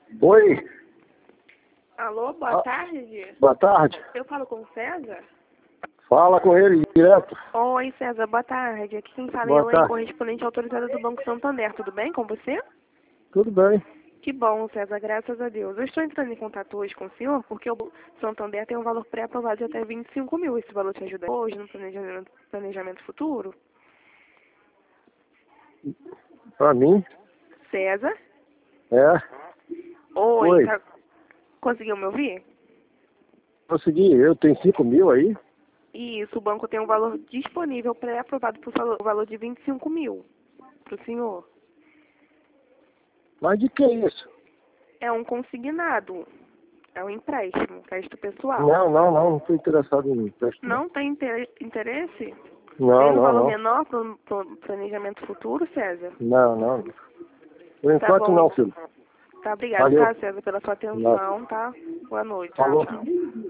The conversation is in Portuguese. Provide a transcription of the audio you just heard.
Oi, Alô, boa tarde. boa tarde. Eu falo com o César? Fala com ele direto. Oi, César, boa tarde. Aqui quem fala é Boa Elaine, tarde. correspondente autorizada do Banco Santander. Tudo bem com você? Tudo bem? Que bom, César, graças a Deus. Eu estou entrando em contato hoje com o senhor porque o Santander tem um valor pré-aprovado de até 25 mil. Esse valor te ajuda hoje no planejamento futuro? Pra mim? César? É. Oi, Oi. conseguiu me ouvir? Consegui, eu tenho 5 mil aí. Isso, o banco tem um valor disponível pré-aprovado por valor de 25 mil para o senhor. Mas de que isso? É um consignado. É um empréstimo, crédito pessoal. Não estou interessado em empréstimo. Não tem interesse? Tem Não, um não, valor não. menor para o planejamento futuro, César? Não. Por Tá enquanto não, bom. filho. Tá, obrigado, Valeu. tá, César, pela sua atenção, tá? Boa noite. Falou. Tchau.